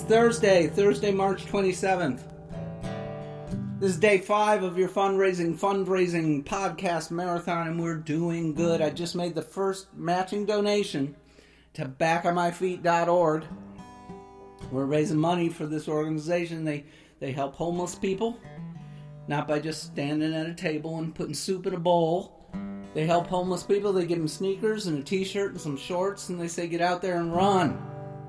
Thursday, March 27th. This is day 5 of your fundraising podcast marathon, and we're doing good. I just made the first matching donation to backonmyfeet.org. We're raising money for this organization. They help homeless people, not by just standing at a table and putting soup in a bowl. They help homeless people. They give them sneakers and a t-shirt and some shorts, and they say, get out there and run.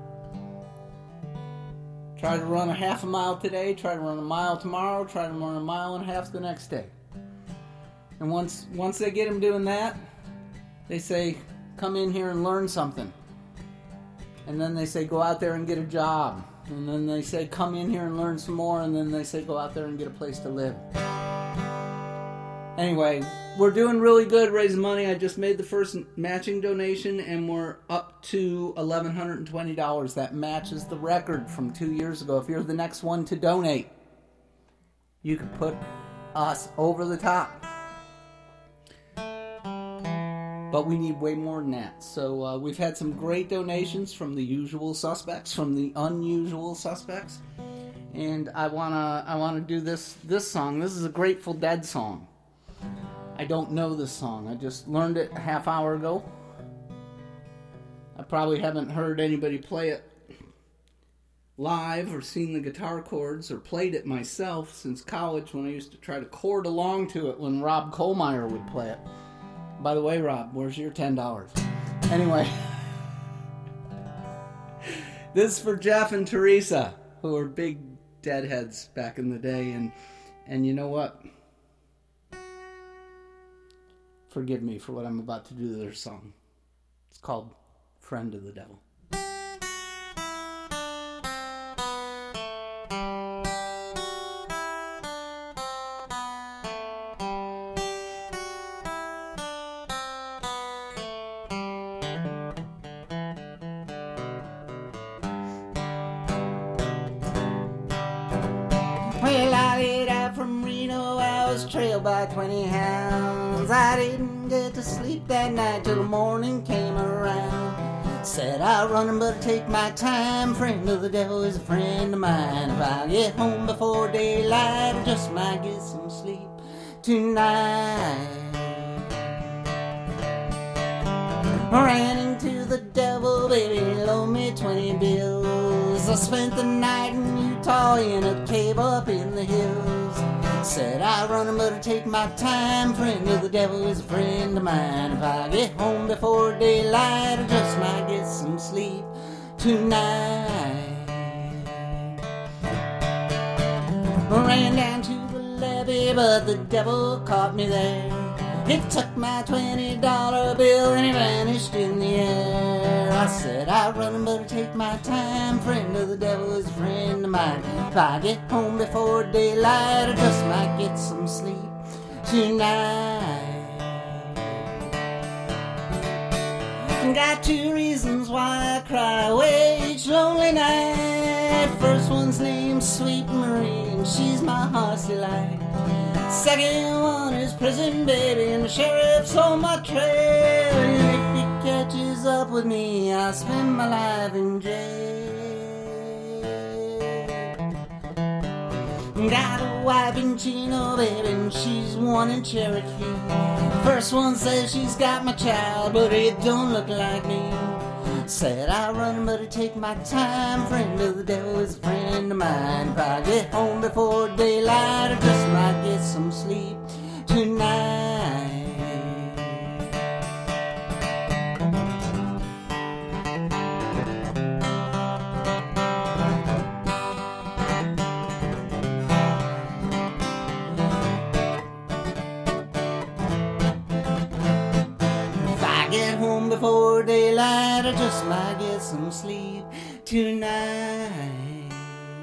Try to run a half a mile today, try to run a mile tomorrow, try to run a mile and a half the next day. And once they get them doing that, they say, come in here and learn something. And then they say, go out there and get a job. And then they say, come in here and learn some more. And then they say, go out there and get a place to live. Anyway, we're doing really good raising money. I just made the first matching donation, and we're up to $1,120. That matches the record from 2 years ago. If you're the next one to donate, you can put us over the top. But we need way more than that. So we've had some great donations from the usual suspects, from the unusual suspects. And I wanna do this song. This is a Grateful Dead song. I don't know this song. I just learned it a half hour ago. I probably haven't heard anybody play it live or seen the guitar chords or played it myself since college, when I used to try to chord along to it when Rob Kohlmeyer would play it. By the way, Rob, where's your $10? Anyway, this is for Jeff and Teresa, who were big Deadheads back in the day, and you know what? Forgive me for what I'm about to do to their song. It's called Friend of the Devil. Well, I laid out from Reno, I was trailed by 20 hounds. I didn't get to sleep that night till the morning came around. Said I'll run him, but take my time. Friend of the devil is a friend of mine. If I get home before daylight, I just might get some sleep tonight. Ran into the devil, baby, loaned me 20 bills. I spent the night in Utah in a cave up in the hills. Said I'll run him, but I'll take my time. Friend of the devil is a friend of mine. If I get home before daylight, I just might get some sleep tonight. Ran down to the levee, but the devil caught me there. He took my $20 bill and he vanished in the air. I said I'll run him, but I'll take my time. Friend of the devil is a friend of mine. If I get home before daylight, I just might get some sleep tonight. Got 2 reasons why I cry away each lonely night. First one's named Sweet Marie, and she's my heart's delight. Second one is prison, baby, and the sheriff's on my trail. And if he catches up with me, I'll spend my life in jail. Got a wife in Chino, baby, and she's one in Cherokee. First one says she's got my child, but it don't look like me. Said I'll run, but I take my time. Friend of the devil is a friend of mine. If I get home before daylight, I just might get some sleep tonight. Before daylight, I just might get some sleep tonight.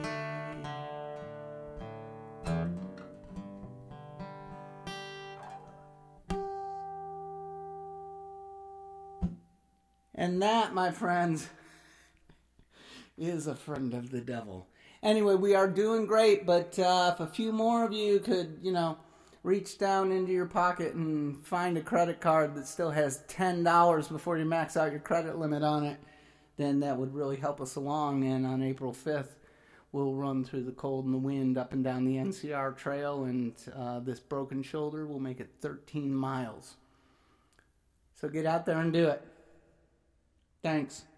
And that, my friends, is a friend of the devil. Anyway, we are doing great, but if a few more of you could, reach down into your pocket and find a credit card that still has $10 before you max out your credit limit on it, then that would really help us along. And on April 5th, we'll run through the cold and the wind up and down the NCR trail, and this broken shoulder will make it 13 miles. So get out there and do it. Thanks.